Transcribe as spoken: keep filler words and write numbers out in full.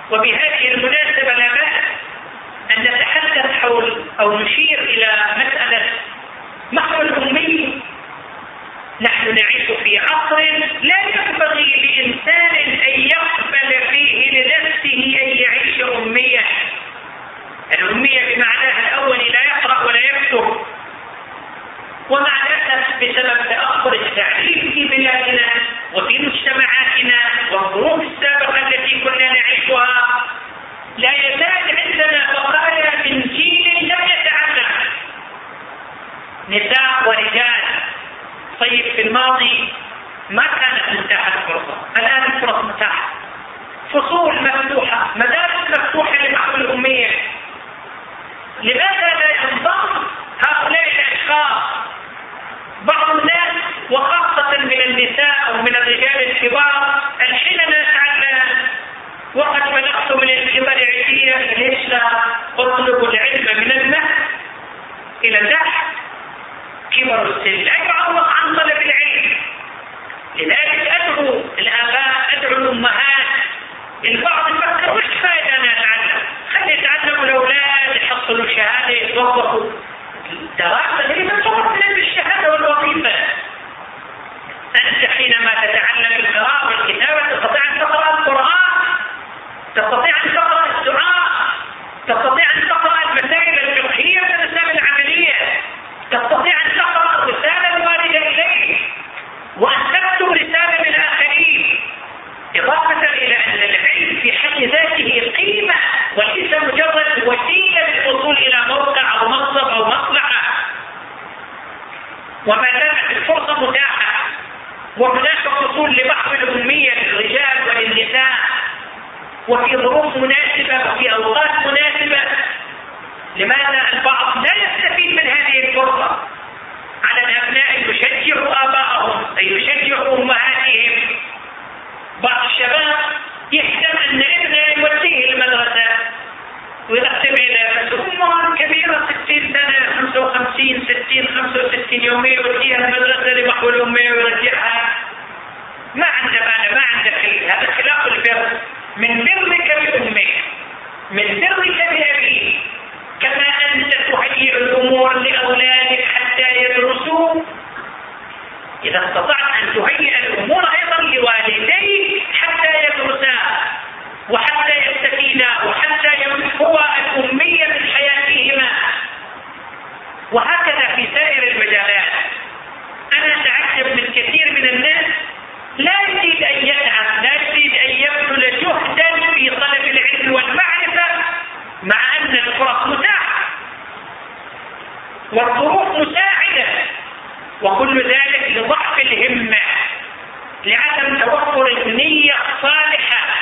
وبهذه المناسبة لا بأس أن نتحدث حول أو نشير إلى مسألة محو الأمية. نحن نعيش في عصر لا ينبغي لإنسان أن يقبل فيه لنفسه أن يعيش أمية. الأمية بمعناها الأول لا يقرأ ولا يكتب، ومع الأسف بسبب تأخر التعليم في بلادنا وفي مجتمعاتنا والظروف السابقة التي كنا نعيشها لا يزال عندنا بقايا من جيل لم يتعلم، نساء ورجال. طيب في الماضي ما كانت متاحة الفرصة، الآن الفرص متاحة، فصول مفتوحة، مدارس مفتوحة لمحو الأمية. لماذا لا ينضم هؤلاء الأشخاص بعض الناس وخاصة من النساء أو من الرجال الكبار الحين نتعلم وقد بلغت من الكبر عتية ليش لا أطلب العلم من المهد إلى الدحر؟ كبر السن لا يعوق عن طلب العلم. لذلك أدعو الآباء، أدعو الأمهات. البعض يفكر وش فائدة أنا أتعلم؟ خلي يتعلموا الأولاد يحصلوا شهادة يتوظفوا. الدراسة هي من تفضل بالشهادة والوظيفة. أنت حينما تتعلم القراءة والكتابة تستطيع أن تقرأ القرآن، تستطيع أن تقرأ الدعاء، تستطيع أن تقرأ المسائل الفقهية والمسائل العملية، تستطيع أن تقرأ الرسالة الواردة إليك وأن تكتب رسالة للآخرين. إضافة إلى أن العلم في حد ذاته قيمة وليس مجرد وسيلة للوصول إلى موقع أو منصب أو مصلحة. وما دامت الفرصة متاحة وهناك فصول لبحث الأمية للرجال وللنساء وفي ظروف مناسبة وفي أوقات مناسبة، لماذا البعض لا يستفيد من هذه الفرصة؟ على الأبناء أن يشجعوا آباءهم، أن يشجعوا أمهاتهم. بعض الشباب يحلم أن ابنه يوديه المدرسة ويرتب إلى أمه كبيرة ستين سنة، خمسة وخمسين ستين خمسة وستين يومية يوديها المدرسة لمحو الأمية ويرجعها. ما عنده مانع، ما عنده خليل. هذا خلاف البر. من برك بأمك، من برك بأبيك، كما أنت تهيئ الأمور لأولادك حتى يدرسوا، إذا استطعت أن تهيئ الأمور أيضا لوالديك حتى يدرسا وحتى يستفيدا وحتى يمحوا الأمية من حياتهما، وهكذا في سائر المجالات. أنا أتعجب من كثير من الناس لا يريد أن يتعب، لا يريد أن يبذل جهدا في طلب العلم والمعرفة مع أن الفرص متاحة والظروف مساعدة، وكل ذلك لضعف الهمة، لعدم توفر النية الصالحة